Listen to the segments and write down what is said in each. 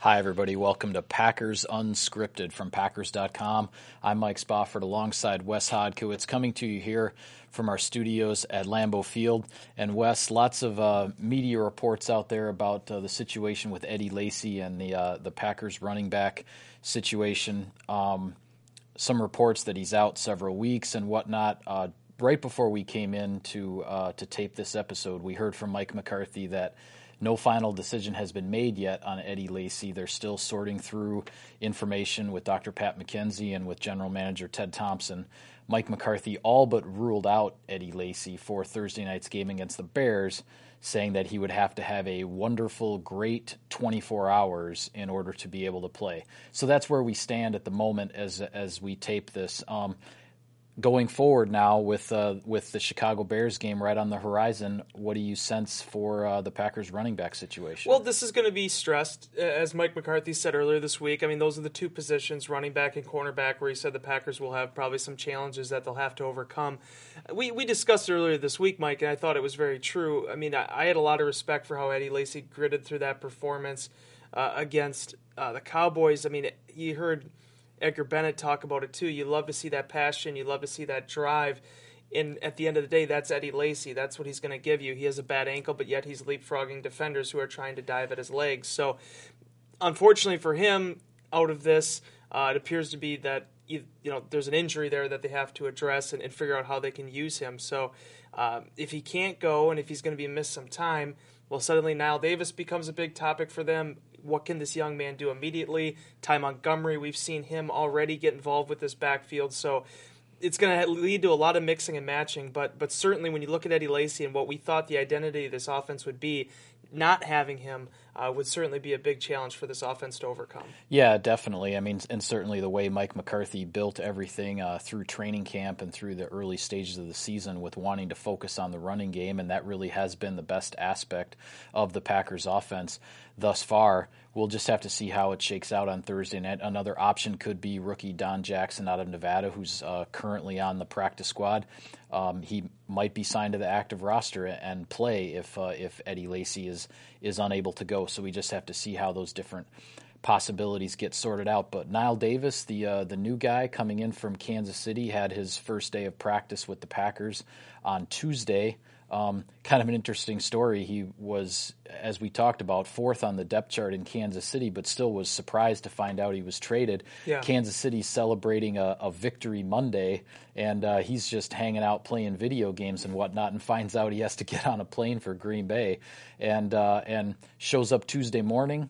Hi, everybody. Welcome to Packers Unscripted from Packers.com. I'm Mike Spofford alongside Wes Hodkiewicz, coming to you here from our studios at Lambeau Field. And Wes, lots of media reports out there about the situation with Eddie Lacy and the Packers running back situation. Some reports that he's out several weeks and whatnot. Right before we came in to tape this episode, we heard from Mike McCarthy that no final decision has been made yet on Eddie Lacy. They're still sorting through information with Dr. Pat McKenzie and with General Manager Ted Thompson. Mike McCarthy all but ruled out Eddie Lacy for Thursday night's game against the Bears, saying that he would have to have a wonderful, great 24 hours in order to be able to play. So that's where we stand at the moment as we tape this. Going forward now with the Chicago Bears game right on the horizon, what do you sense for the Packers running back situation? Well, this is going to be stressed, as Mike McCarthy said earlier this week. I mean, those are the two positions, running back and cornerback, where he said the Packers will have probably some challenges that they'll have to overcome. We discussed earlier this week, Mike, and I thought it was very true. I mean, I had a lot of respect for how Eddie Lacy gritted through that performance against the Cowboys. I mean, you heard Edgar Bennett talk about it too. You love to see that passion. You love to see that drive. And at the end of the day, that's Eddie Lacy. That's what he's going to give you. He has a bad ankle, but yet he's leapfrogging defenders who are trying to dive at his legs. So unfortunately for him, out of this, it appears to be that there's an injury there that they have to address and figure out how they can use him. So if he can't go and if he's going to be missed some time, well, suddenly Knile Davis becomes a big topic for them. What can this young man do immediately? Ty Montgomery, we've seen him already get involved with this backfield. So it's going to lead to a lot of mixing and matching. But certainly when you look at Eddie Lacy and what we thought the identity of this offense would be, not having him would certainly be a big challenge for this offense to overcome. Yeah, definitely. I mean, and certainly the way Mike McCarthy built everything through training camp and through the early stages of the season with wanting to focus on the running game, and that really has been the best aspect of the Packers offense thus far. We'll just have to see how it shakes out on Thursday night. Another option could be rookie Don Jackson out of Nevada, who's currently on the practice squad. He might be signed to the active roster and play if Eddie Lacy is unable to go. So we just have to see how those different possibilities get sorted out. But Knile Davis, the new guy coming in from Kansas City, had his first day of practice with the Packers on Tuesday. Kind of an interesting story. He was, as we talked about, fourth on the depth chart in Kansas City, but still was surprised to find out he was traded. Yeah. Kansas City's celebrating a victory Monday, and he's just hanging out playing video games and whatnot, and finds out he has to get on a plane for Green Bay, and shows up Tuesday morning.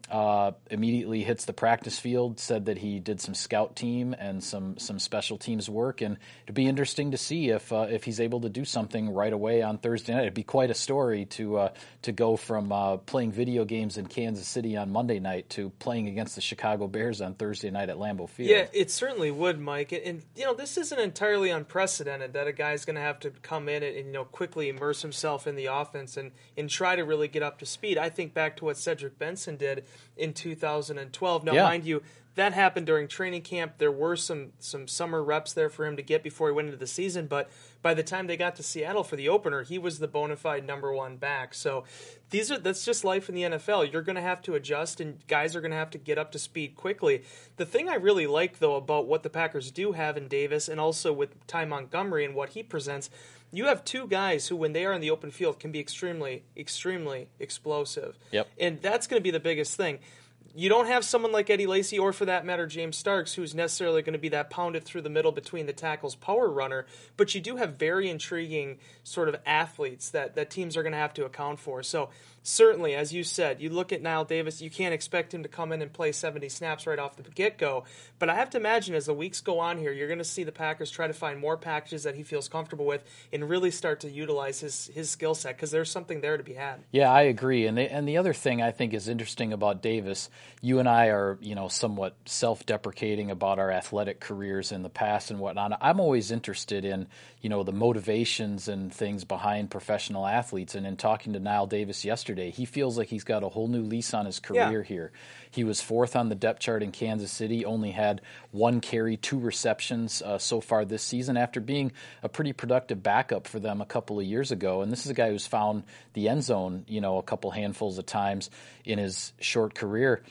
Immediately hits the practice field, said that he did some scout team and some special teams work, and it'd be interesting to see if he's able to do something right away on Thursday night. It'd be quite a story to go from playing video games in Kansas City on Monday night to playing against the Chicago Bears on Thursday night at Lambeau Field. Yeah, it certainly would, Mike. And this isn't entirely unprecedented that a guy's going to have to come in and quickly immerse himself in the offense and try to really get up to speed. I think back to what Cedric Benson did in 2012. Now, mind you, that happened during training camp. There were some summer reps there for him to get before he went into the season, but by the time they got to Seattle for the opener, he was the bona fide number one back. So that's just life in the NFL. You're going to have to adjust, and guys are going to have to get up to speed quickly. The thing I really like, though, about what the Packers do have in Davis and also with Ty Montgomery and what he presents, you have two guys who, when they are in the open field, can be extremely, extremely explosive. Yep. And that's going to be the biggest thing. You don't have someone like Eddie Lacy or, for that matter, James Starks, who's necessarily going to be that pounded through the middle between the tackles power runner, but you do have very intriguing sort of athletes that teams are going to have to account for. So certainly, as you said, you look at Knile Davis, you can't expect him to come in and play 70 snaps right off the get-go, but I have to imagine as the weeks go on here, you're going to see the Packers try to find more packages that he feels comfortable with and really start to utilize his skill set, because there's something there to be had. Yeah, I agree. And the other thing I think is interesting about Davis, you and I are, somewhat self-deprecating about our athletic careers in the past and whatnot. I'm always interested in, the motivations and things behind professional athletes. And in talking to Knile Davis yesterday, he feels like he's got a whole new lease on his career here. He was fourth on the depth chart in Kansas City, only had 1 carry, 2 receptions so far this season after being a pretty productive backup for them a couple of years ago. And this is a guy who's found the end zone, a couple handfuls of times in his short career.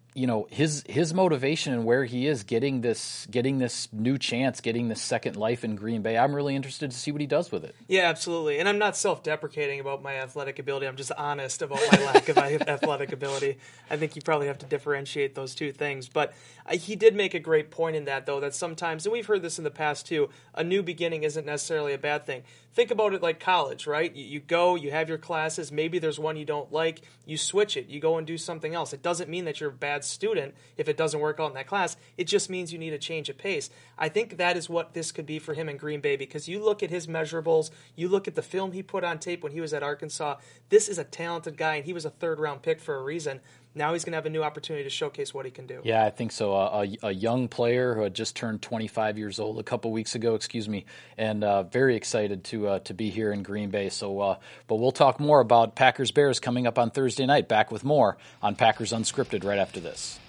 his motivation and where he is getting this new chance, getting this second life in Green Bay. I'm really interested to see what he does with it. Yeah, absolutely. And I'm not self-deprecating about my athletic ability. I'm just honest about my lack of athletic ability. I think you probably have to differentiate those two things. But he did make a great point in that, though, that sometimes, and we've heard this in the past too, a new beginning isn't necessarily a bad thing. Think about it like college, right? You go, you have your classes, maybe there's one you don't like, you switch it, you go and do something else. It doesn't mean that you're a bad student if it doesn't work out in that class. It just means you need a change of pace. I think that is what this could be for him in Green Bay, because you look at his measurables, you look at the film he put on tape when he was at Arkansas. This is a talented guy, and he was a third-round pick for a reason. Now he's going to have a new opportunity to showcase what he can do. Yeah, I think so. A young player who had just turned 25 years old a couple weeks ago, and very excited to be here in Green Bay. So, but we'll talk more about Packers-Bears coming up on Thursday night. Back with more on Packers Unscripted right after this.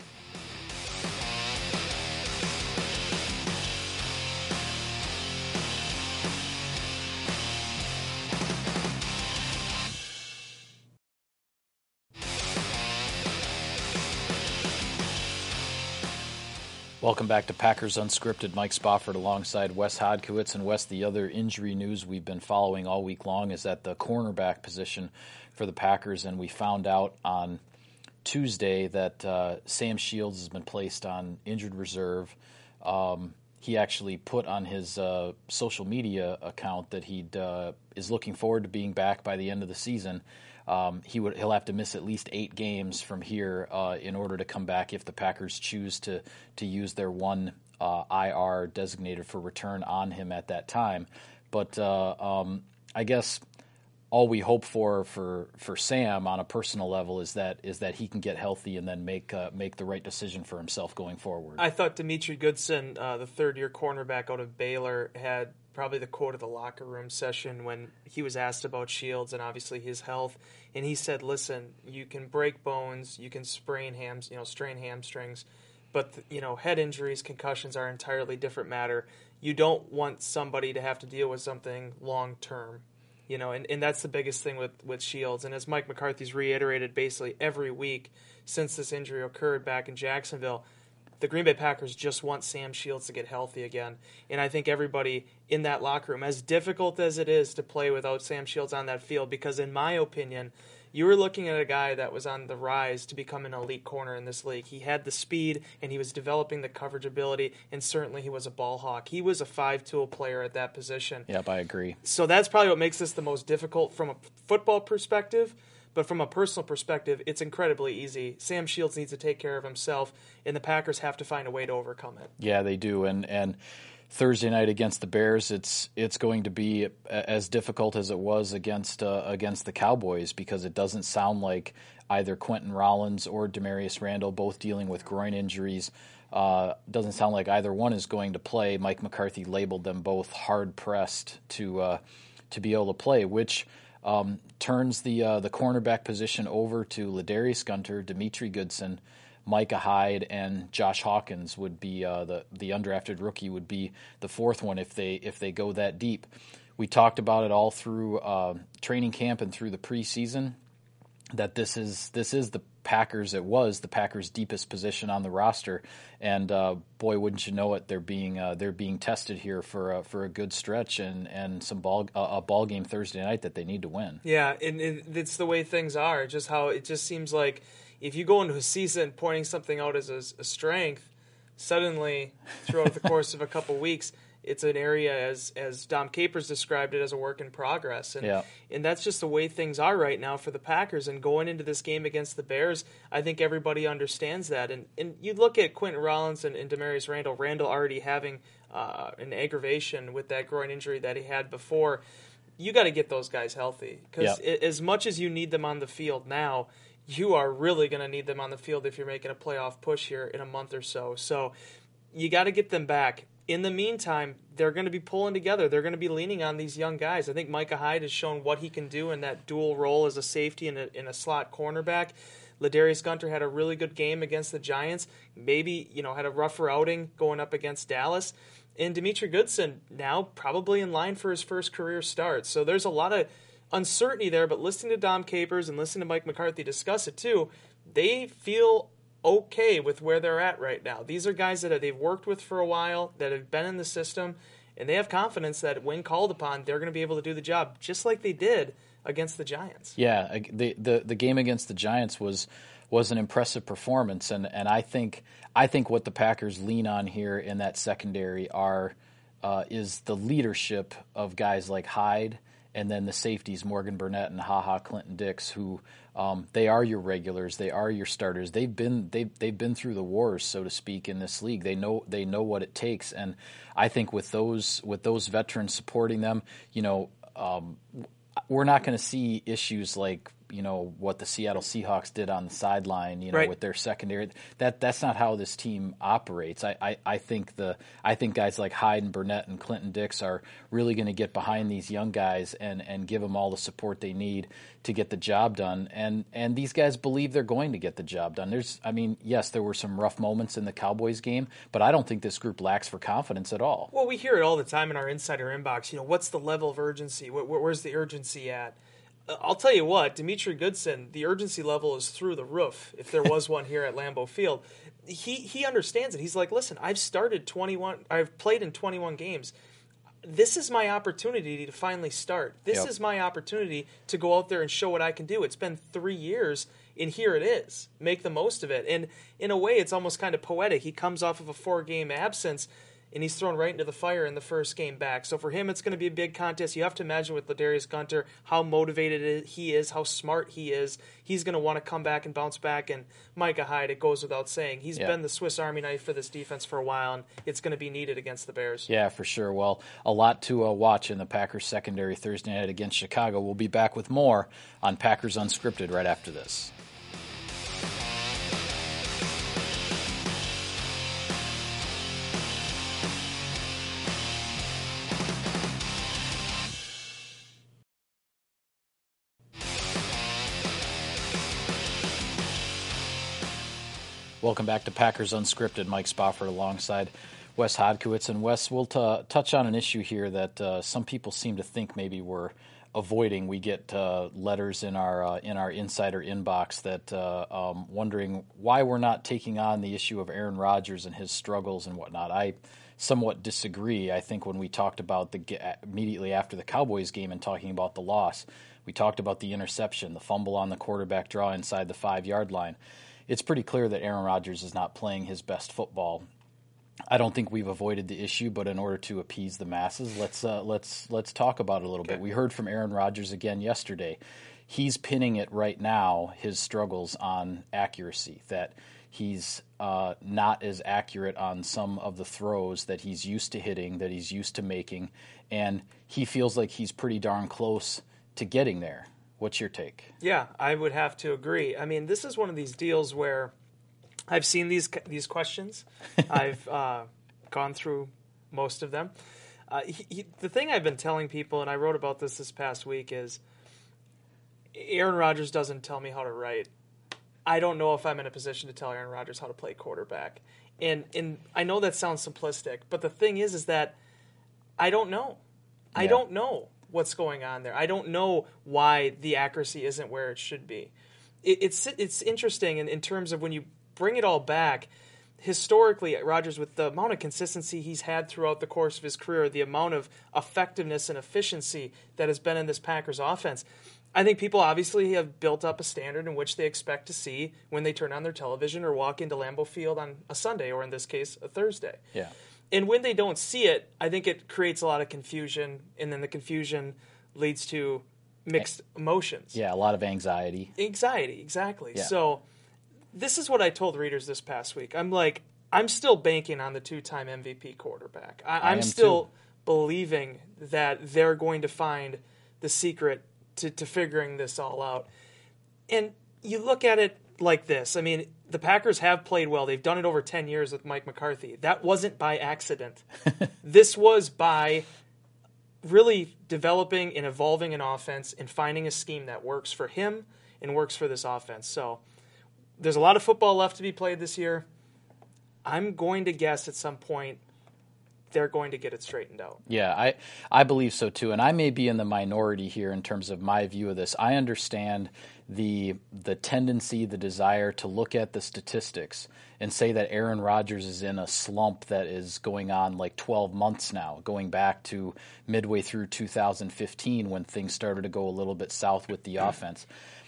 Welcome back to Packers Unscripted. Mike Spofford alongside Wes Hodkiewicz. And Wes, the other injury news we've been following all week long is at the cornerback position for the Packers. And we found out on Tuesday that Sam Shields has been placed on injured reserve. He actually put on his social media account that he is looking forward to being back by the end of the season. He'll have to miss at least 8 games from here in order to come back if the Packers choose to use their one IR designated for return on him at that time. But I guess all we hope for Sam on a personal level is that he can get healthy and then make the right decision for himself going forward. I thought Demetri Goodson, the third-year cornerback out of Baylor, had probably the quote of the locker room session when he was asked about Shields and obviously his health, and he said, "Listen, you can break bones, you can strain hamstrings, but head injuries, concussions are an entirely different matter. You don't want somebody to have to deal with something long term." And that's the biggest thing with Shields. And as Mike McCarthy's reiterated basically every week since this injury occurred back in Jacksonville, the Green Bay Packers just want Sam Shields to get healthy again. And I think everybody in that locker room, as difficult as it is to play without Sam Shields on that field, because in my opinion, you were looking at a guy that was on the rise to become an elite corner in this league. He had the speed, and he was developing the coverage ability, and certainly he was a ball hawk. He was a 5-tool player at that position. Yep, I agree. So that's probably what makes this the most difficult from a football perspective. But from a personal perspective, it's incredibly easy. Sam Shields needs to take care of himself, and the Packers have to find a way to overcome it. Yeah, they do. And Thursday night against the Bears, it's going to be as difficult as it was against the Cowboys, because it doesn't sound like either Quentin Rollins or Demarius Randall, both dealing with groin injuries, doesn't sound like either one is going to play. Mike McCarthy labeled them both hard-pressed to be able to play, which turns the cornerback position over to Ladarius Gunter, Demetri Goodson, Micah Hyde, and Josh Hawkins would be the undrafted rookie would be the fourth one if they go that deep. We talked about it all through training camp and through the preseason that this is the Packers. It was the Packers' deepest position on the roster, and boy, wouldn't you know it, they're being tested here for a good stretch and a ball game Thursday night that they need to win. Yeah, and it's the way things are. Just how it just seems like if you go into a season pointing something out as a strength, suddenly throughout the course of a couple weeks, it's an area, as Dom Capers described it, as a work in progress. And that's just the way things are right now for the Packers. And going into this game against the Bears, I think everybody understands that. And you look at Quentin Rollins and Demarius Randall, Randall already having an aggravation with that groin injury that he had before. You got to get those guys healthy. Because as much as you need them on the field now, you are really going to need them on the field if you're making a playoff push here in a month or so. So you got to get them back. In the meantime, they're going to be pulling together. They're going to be leaning on these young guys. I think Micah Hyde has shown what he can do in that dual role as a safety and in a slot cornerback. Ladarius Gunter had a really good game against the Giants. Maybe, had a rougher outing going up against Dallas. And Demetri Goodson now probably in line for his first career start. So there's a lot of uncertainty there, but listening to Dom Capers and listening to Mike McCarthy discuss it too, they feel okay with where they're at right now. These are guys that they've worked with for a while, that have been in the system, and they have confidence that when called upon, they're going to be able to do the job, just like they did against the Giants. Yeah, the game against the Giants was an impressive performance, and I think what the Packers lean on here in that secondary is the leadership of guys like Hyde, and then the safeties Morgan Burnett and Clinton Dix, who they are your regulars, they are your starters. They've been through the wars, so to speak, in this league. They know what it takes, and I think with those veterans supporting them, we're not going to see issues like what the Seattle Seahawks did on the sideline, right, with their secondary. That's not how this team operates. I think guys like Hyde and Burnett and Clinton Dix are really going to get behind these young guys and give them all the support they need to get the job done. And these guys believe they're going to get the job done. Yes, there were some rough moments in the Cowboys game, but I don't think this group lacks for confidence at all. Well, we hear it all the time in our insider inbox. What's the level of urgency? Where's the urgency at? I'll tell you what, Dimitri Goodson, the urgency level is through the roof, if there was one here at Lambeau Field. He understands it. He's like, listen, I've played in 21 games. This is my opportunity to finally start. This is my opportunity to go out there and show what I can do. It's been 3 years, and here it is. Make the most of it. And in a way, it's almost kind of poetic. He comes off of a 4-game absence, and he's thrown right into the fire in the first game back. So for him, it's going to be a big contest. You have to imagine with Ladarius Gunter how motivated he is, how smart he is. He's going to want to come back and bounce back. And Micah Hyde, it goes without saying, he's been the Swiss Army knife for this defense for a while, and it's going to be needed against the Bears. Yeah, for sure. Well, a lot to watch in the Packers secondary Thursday night against Chicago. We'll be back with more on Packers Unscripted right after this. Welcome back to Packers Unscripted. Mike Spofford alongside Wes Hodkiewicz. And Wes, we'll touch on an issue here that some people seem to think maybe we're avoiding. We get letters in our insider inbox that wondering why we're not taking on the issue of Aaron Rodgers and his struggles and whatnot. I somewhat disagree. I think when we talked about immediately after the Cowboys game and talking about the loss, we talked about the interception, the fumble on the quarterback draw inside the 5-yard line. It's pretty clear that Aaron Rodgers is not playing his best football. I don't think we've avoided the issue, but in order to appease the masses, let's talk about it a little bit. We heard from Aaron Rodgers again yesterday. He's pinning it right now, his struggles, on accuracy, that he's not as accurate on some of the throws that he's used to hitting, that he's used to making, and he feels like he's pretty darn close to getting there. What's your take? Yeah, I would have to agree. I mean, this is one of these deals where I've seen these questions. I've gone through most of them. The thing I've been telling people, and I wrote about this past week, is Aaron Rodgers doesn't tell me how to write. I don't know if I'm in a position to tell Aaron Rodgers how to play quarterback. And I know that sounds simplistic, but the thing is that I don't know. Yeah. I don't know what's going on there. I don't know why the accuracy isn't where it should be. It's interesting in terms of when you bring it all back, historically, Rodgers, with the amount of consistency he's had throughout the course of his career, the amount of effectiveness and efficiency that has been in this Packers offense, I think people obviously have built up a standard in which they expect to see when they turn on their television or walk into Lambeau Field on a Sunday, or in this case, a Thursday. Yeah. And when they don't see it, I think it creates a lot of confusion, and then the confusion leads to mixed emotions. Yeah, a lot of anxiety. Anxiety, exactly. Yeah. So this is what I told readers this past week. I'm still banking on the 2-time MVP quarterback. I'm still believing that they're going to find the secret to figuring this all out. And you look at it like this. I mean, the Packers have played well. They've done it over 10 years with Mike McCarthy. That wasn't by accident. This was by really developing and evolving an offense and finding a scheme that works for him and works for this offense. So there's a lot of football left to be played this year. I'm going to guess at some point they're going to get it straightened out. Yeah, I believe so too, and I may be in the minority here in terms of my view of this. I understand the tendency, the desire to look at the statistics and say that Aaron Rodgers is in a slump that is going on like 12 months now, going back to midway through 2015 when things started to go a little bit south with the offense.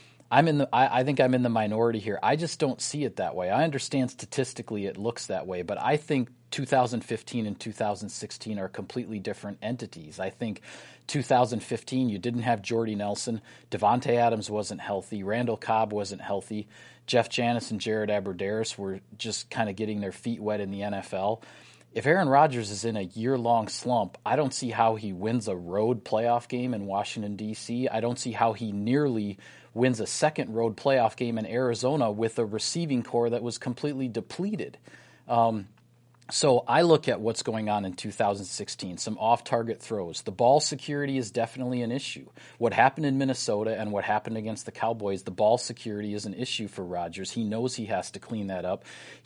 I think I'm in the minority here. I just don't see it that way. I understand statistically it looks that way, but I think 2015 and 2016 are completely different entities. I think 2015 you didn't have Jordy Nelson, Devontae Adams wasn't healthy, Randall Cobb wasn't healthy, Jeff Janis and Jared Abbrederis were just kind of getting their feet wet in the NFL. If Aaron Rodgers is in a year-long slump, I don't see how he wins a road playoff game in Washington, D.C. I don't see how he nearly wins a second road playoff game in Arizona with a receiving core that was completely depleted. So I look at what's going on in 2016, some off-target throws. The ball security is definitely an issue. What happened in Minnesota and what happened against the Cowboys, the ball security is an issue for Rodgers. He knows he has to clean that up.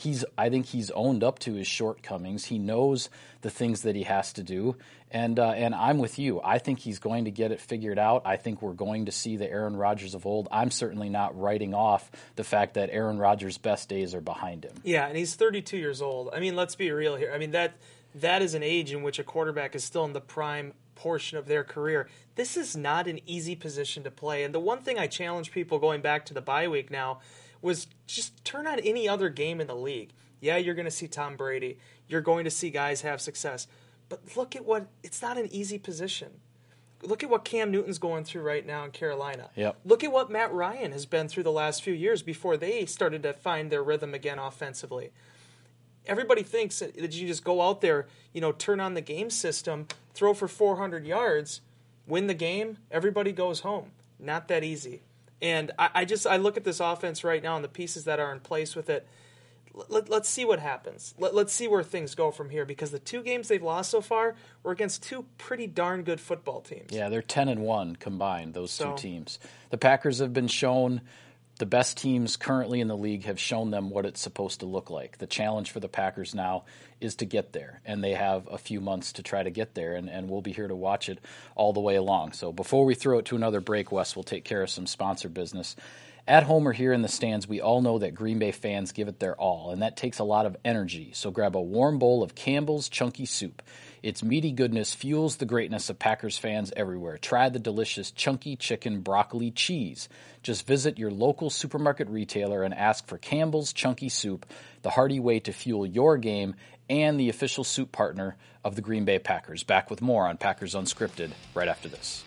I think he's owned up to his shortcomings. He knows the things that he has to do. And I'm with you. I think he's going to get it figured out. I think we're going to see the Aaron Rodgers of old. I'm certainly not writing off the fact that Aaron Rodgers' best days are behind him. Yeah, and he's 32 years old. I mean, let's be real here. I mean, that is an age in which a quarterback is still in the prime portion of their career. This is not an easy position to play. And the one thing I challenge people going back to the bye week now was just turn on any other game in the league. Yeah, you're going to see Tom Brady. You're going to see guys have success. But look at it's not an easy position. Look at what Cam Newton's going through right now in Carolina. Yep. Look at what Matt Ryan has been through the last few years before they started to find their rhythm again offensively. Everybody thinks that you just go out there, turn on the game system, throw for 400 yards, win the game, everybody goes home. Not that easy. And I look at this offense right now and the pieces that are in place with it. Let's see what happens. Let's see where things go from here, because the two games they've lost so far were against two pretty darn good football teams. Yeah, they're 10-1 combined, those two teams. The Packers have been shown, the best teams currently in the league have shown them what it's supposed to look like. The challenge for the Packers now is to get there, and they have a few months to try to get there, and we'll be here to watch it all the way along. So before we throw it to another break, Wes, we'll take care of some sponsor business. At home or here in the stands, we all know that Green Bay fans give it their all, and that takes a lot of energy. So grab a warm bowl of Campbell's Chunky Soup. Its meaty goodness fuels the greatness of Packers fans everywhere. Try the delicious Chunky Chicken Broccoli Cheese. Just visit your local supermarket retailer and ask for Campbell's Chunky Soup, the hearty way to fuel your game and the official soup partner of the Green Bay Packers. Back with more on Packers Unscripted right after this.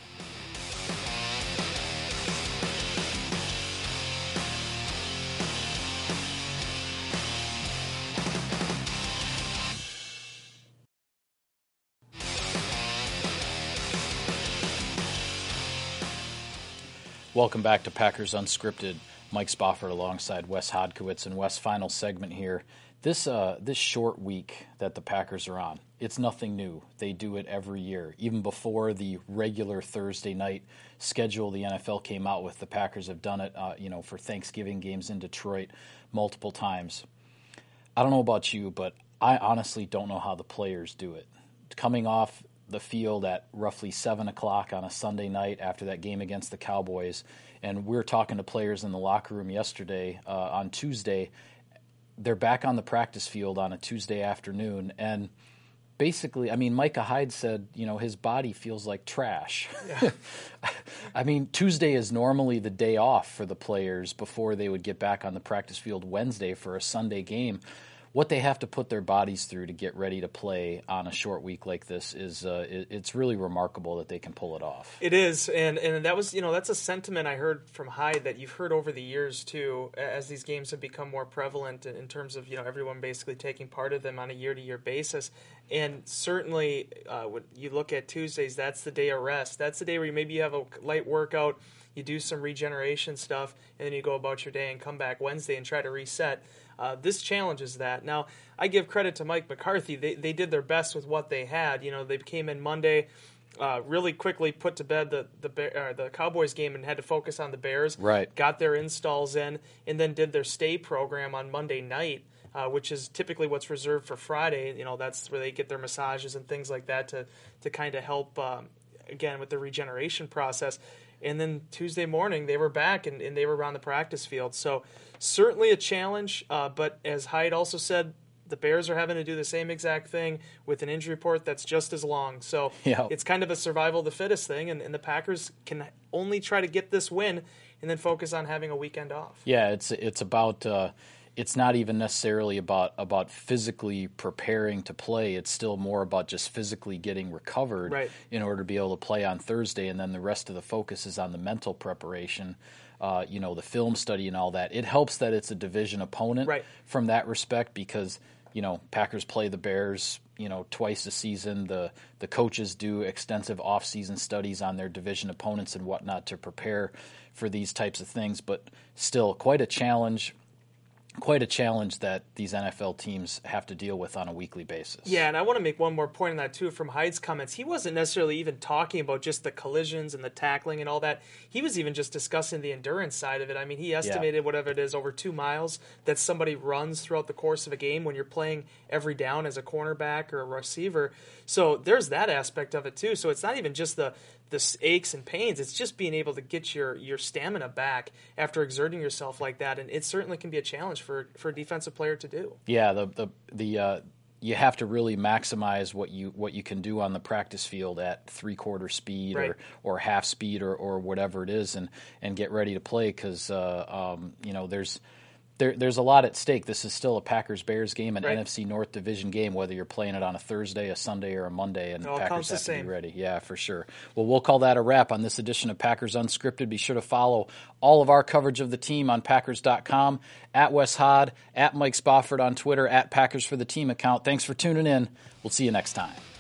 Welcome back to Packers Unscripted. Mike Spofford alongside Wes Hodkiewicz, and Wes, final segment here. This short week that the Packers are on, it's nothing new. They do it every year. Even before the regular Thursday night schedule the NFL came out with, the Packers have done it for Thanksgiving games in Detroit multiple times. I don't know about you, but I honestly don't know how the players do it. Coming off the field at roughly 7 o'clock on a Sunday night after that game against the Cowboys, and we were talking to players in the locker room yesterday on Tuesday. They're back on the practice field on a Tuesday afternoon, and basically, I mean, Micah Hyde said, his body feels like trash. Yeah. I mean, Tuesday is normally the day off for the players before they would get back on the practice field Wednesday for a Sunday game. What they have to put their bodies through to get ready to play on a short week like this is it's really remarkable that they can pull it off. It is, and that was that's a sentiment I heard from Hyde that you've heard over the years too, as these games have become more prevalent in terms of everyone basically taking part of them on a year-to-year basis. And certainly, when you look at Tuesdays, that's the day of rest. That's the day where maybe you have a light workout, you do some regeneration stuff, and then you go about your day and come back Wednesday and try to reset. This challenges that. Now, I give credit to Mike McCarthy. They did their best with what they had. They came in Monday, really quickly put to bed the Cowboys game and had to focus on the Bears. Right. Got their installs in, and then did their stay program on Monday night which is typically what's reserved for Friday. That's where they get their massages and things like that to kind of help, again, with the regeneration process. And then Tuesday morning, they were back and they were around the practice field. So certainly a challenge, but as Haidt also said, the Bears are having to do the same exact thing with an injury report that's just as long. So It's kind of a survival of the fittest thing, and the Packers can only try to get this win and then focus on having a weekend off. Yeah, it's about it's not even necessarily about physically preparing to play. It's still more about just physically getting recovered in order to be able to play on Thursday, and then the rest of the focus is on the mental preparation. The film study and all that. It helps that it's a division opponent from that respect because Packers play the Bears, twice a season. The coaches do extensive off-season studies on their division opponents and whatnot to prepare for these types of things. But still, quite a challenge that these NFL teams have to deal with on a weekly basis. Yeah, and I want to make one more point on that, too, from Haidt's comments. He wasn't necessarily even talking about just the collisions and the tackling and all that. He was even just discussing the endurance side of it. I mean, he estimated whatever it is, over 2 miles that somebody runs throughout the course of a game when you're playing every down as a cornerback or a receiver. So there's that aspect of it, too. So it's not even just the aches and pains. It's just being able to get your stamina back after exerting yourself like that, and it certainly can be a challenge for a defensive player to do. Yeah, you have to really maximize what you can do on the practice field at 3/4 speed or half speed or whatever it is, and get ready to play because there's a lot at stake. This is still a Packers-Bears game, an NFC North Division game, whether you're playing it on a Thursday, a Sunday, or a Monday, and Packers have to be ready. Yeah, for sure. Well, we'll call that a wrap on this edition of Packers Unscripted. Be sure to follow all of our coverage of the team on Packers.com, at Wes Hod, at Mike Spofford on Twitter, at Packers for the Team account. Thanks for tuning in. We'll see you next time.